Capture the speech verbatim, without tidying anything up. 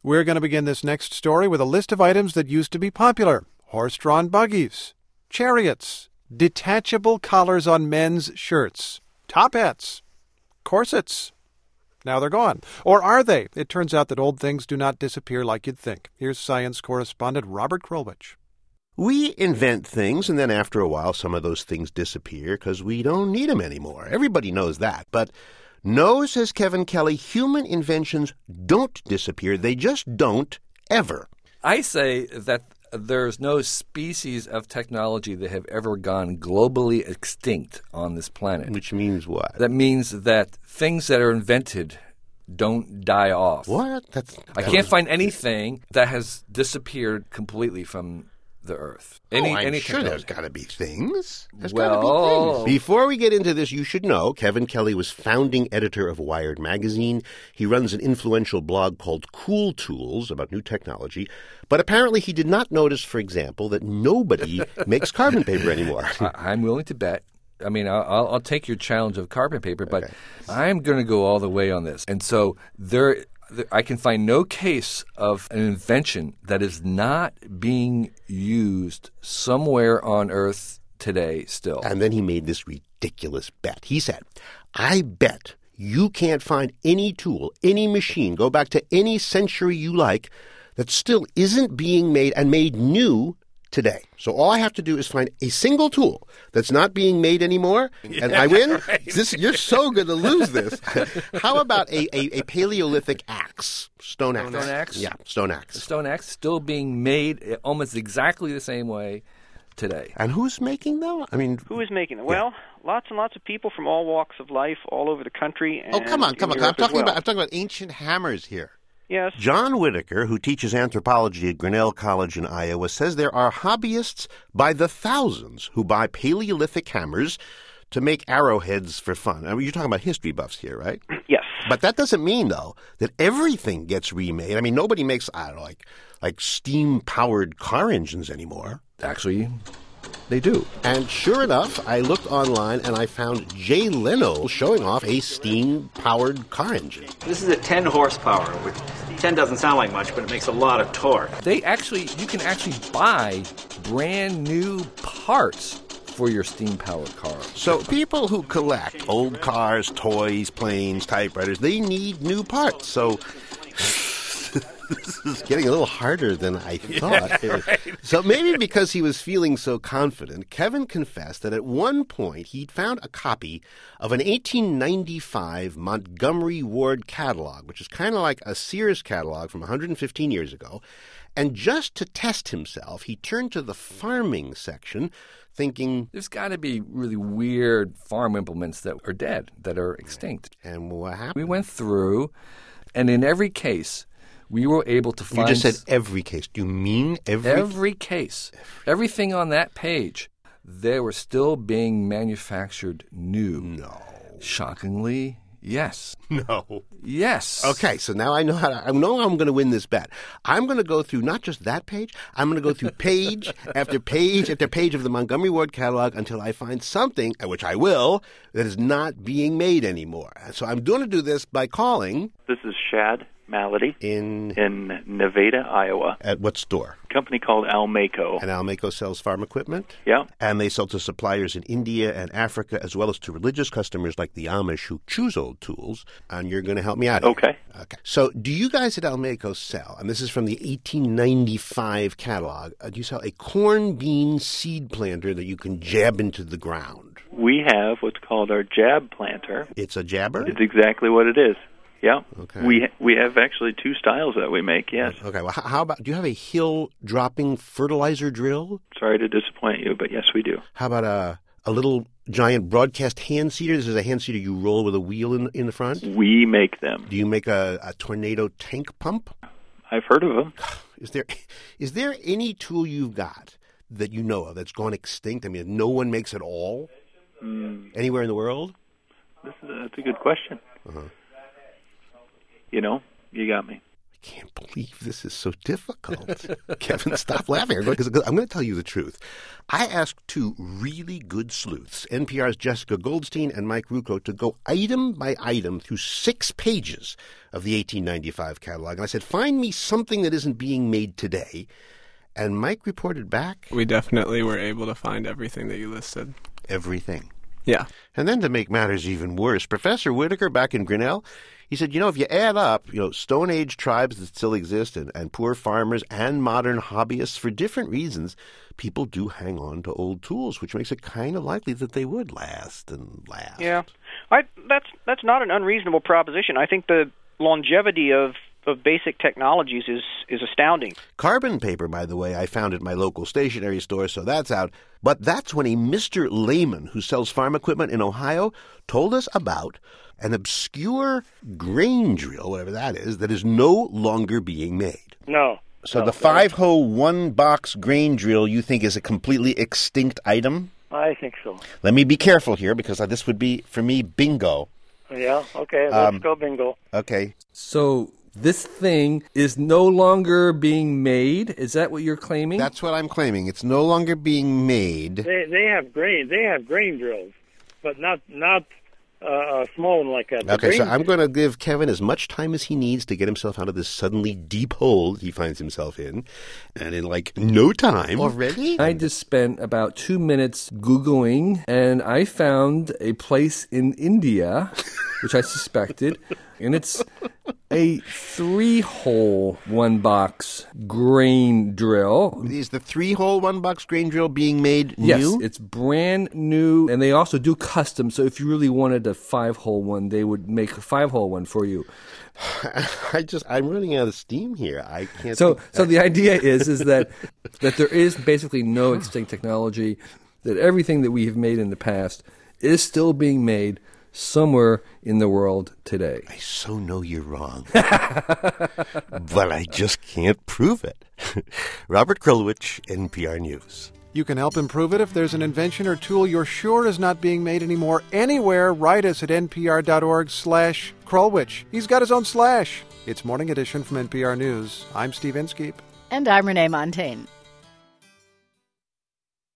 We're going to begin this next story with a list of items that used to be popular. Horse-drawn buggies, chariots, detachable collars on men's shirts, top hats, corsets. Now they're gone. Or are they? It turns out that old things do not disappear like you'd think. Here's science correspondent Robert Krulwich. We invent things, and then after a while, some of those things disappear because we don't need them anymore. Everybody knows that. But no, says Kevin Kelly, human inventions don't disappear. They just don't ever. I say that there's no species of technology that have ever gone globally extinct on this planet. Which means what? That means that things that are invented don't die off. What? That's, I can't find anything that has disappeared completely from the Earth. Any, oh, I'm any sure technology. there's got to be things. There's well, got to be things. Before we get into this, you should know Kevin Kelly was founding editor of Wired magazine. He runs an influential blog called Cool Tools about new technology. But apparently he did not notice, for example, that nobody makes carbon paper anymore. I, I'm willing to bet. I mean, I'll, I'll take your challenge of carbon paper, but okay. I'm going to go all the way on this. And so there... I can find no case of an invention that is not being used somewhere on Earth today still. And then he made this ridiculous bet. He said, I bet you can't find any tool, any machine, go back to any century you like, that still isn't being made and made new today. So all I have to do is find a single tool that's not being made anymore, and yeah, I win. Right. This, you're so going to lose this. How about a, a, a Paleolithic axe? Stone axe. Stone axe? Yeah, stone axe. The stone axe still being made almost exactly the same way today. And who's making them? I mean, who is making them? Well, lots and lots of people from all walks of life, all over the country. And oh, come on, come on! Europe I'm talking well. about I'm talking about ancient hammers here. Yes. John Whitaker, who teaches anthropology at Grinnell College in Iowa, says there are hobbyists by the thousands who buy Paleolithic hammers to make arrowheads for fun. I mean, you're talking about history buffs here, right? Yes. But that doesn't mean, though, that everything gets remade. I mean, nobody makes, I don't know, like, like steam-powered car engines anymore. Actually, they do. And sure enough, I looked online and I found Jay Leno showing off a steam-powered car engine. This is a ten horsepower, which ten doesn't sound like much, but it makes a lot of torque. They actually, you can actually buy brand new parts for your steam-powered car. So people who collect old cars, toys, planes, typewriters, they need new parts. So this is getting a little harder than I thought. Yeah, right. So maybe because he was feeling so confident, Kevin confessed that at one point he'd found a copy of an eighteen ninety-five Montgomery Ward catalog, which is kind of like a Sears catalog from one hundred fifteen years ago. And just to test himself, he turned to the farming section, thinking, there's got to be really weird farm implements that are dead, that are extinct. And what happened? We went through, and in every case, we were able to find... You just said every case. Do you mean every? Every case. Everything on that page, they were still being manufactured new. No. Shockingly, yes. No. Yes. Okay, so now I know how to, I know I'm going to win this bet. I'm going to go through not just that page, I'm going to go through page after page after page of the Montgomery Ward catalog until I find something, which I will, that is not being made anymore. So I'm going to do this by calling... This is Shad Malady in in Nevada, Iowa. At what store? A company called Almaco. And Almaco sells farm equipment? Yeah. And they sell to suppliers in India and Africa, as well as to religious customers like the Amish who choose old tools. And you're going to help me out here. Okay. Okay. So do you guys at Almaco sell, and this is from the eighteen ninety-five catalog, uh, do you sell a corn bean seed planter that you can jab into the ground? We have what's called our jab planter. It's a jabber? It's exactly what it is. Yeah. Okay. We we have actually two styles that we make, yes. Okay. Well, how about, do you have a hill dropping fertilizer drill? Sorry to disappoint you, but yes, we do. How about a a little giant broadcast hand seeder? This is a hand seeder you roll with a wheel in in the front? We make them. Do you make a, a tornado tank pump? I've heard of them. Is there is there any tool you've got that you know of that's gone extinct? I mean, no one makes it all? Mm. Anywhere in the world? This is a, that's a good question. Uh-huh. You know, you got me. I can't believe this is so difficult. Kevin, stop laughing. Because I'm going to tell you the truth. I asked two really good sleuths, N P R's Jessica Goldstein and Mike Rucco, to go item by item through six pages of the eighteen ninety-five catalog. And I said, find me something that isn't being made today. And Mike reported back. We definitely were able to find everything that you listed. Everything. Yeah. And then to make matters even worse, Professor Whitaker back in Grinnell, he said, you know, if you add up, you know, Stone Age tribes that still exist and, and poor farmers and modern hobbyists for different reasons, people do hang on to old tools, which makes it kind of likely that they would last and last. Yeah. I, that's that's not an unreasonable proposition. I think the longevity of of basic technologies is, is astounding. Carbon paper, by the way, I found at my local stationery store, so that's out. But that's when a Mister Lehman, who sells farm equipment in Ohio, told us about an obscure grain drill, whatever that is, that is no longer being made. No. So no, the five-hoe, one-box grain drill you think is a completely extinct item? I think so. Let me be careful here, because this would be, for me, bingo. Yeah, okay, let's Um, go bingo. Okay. So this thing is no longer being made. Is that what you're claiming? That's what I'm claiming. It's no longer being made. They they have grain they have grain drills, but not not uh, a small one like that. The Okay, so grain- I'm going to give Kevin as much time as he needs to get himself out of this suddenly deep hole he finds himself in. And in like no time. Already? I just spent about two minutes Googling, and I found a place in India, which I suspected, and it's a three-hole, one-box grain drill. Is the three-hole, one-box grain drill being made Yes, new? it's brand new, and they also do custom, so if you really wanted a five-hole one, they would make a five-hole one for you. I just, I'm running out of steam here. I can't. So, think- so the idea is is that that there is basically no extinct technology, that everything that we have made in the past is still being made somewhere in the world today. I so know you're wrong. But I just can't prove it. Robert Krulwich, N P R News. You can help improve it if there's an invention or tool you're sure is not being made anymore anywhere. Write us at npr.org slash Krulwich. He's got his own slash. It's Morning Edition from N P R News. I'm Steve Inskeep. And I'm Renee Montaigne.